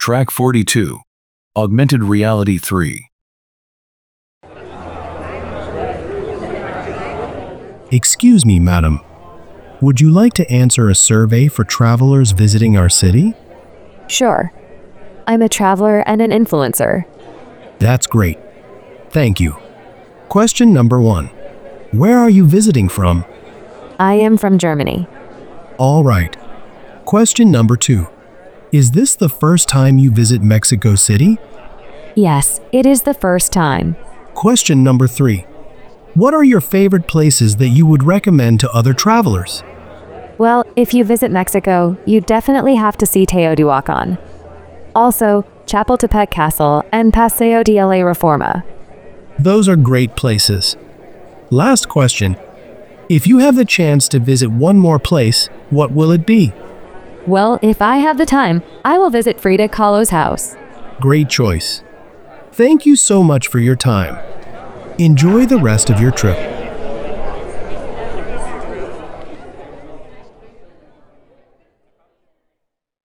Track 42. Augmented Reality 3. Excuse me, madam. Would you like to answer a survey for travelers visiting our city? Sure. I'm a traveler and an influencer. That's great. Thank you. Question number 1. Where are you visiting from? I am from Germany. All right. Question number 2. Is this the first time you visit Mexico City? Yes, it is the first time. Question number 3. What are your favorite places that you would recommend to other travelers? Well, if you visit Mexico, you definitely have to see Teotihuacan. Also, Chapultepec Castle and Paseo de la Reforma. Those are great places. Last question. If you have the chance to visit one more place, what will it be? Well, if I have the time, I will visit Frida Kahlo's house. Great choice. Thank you so much for your time. Enjoy the rest of your trip.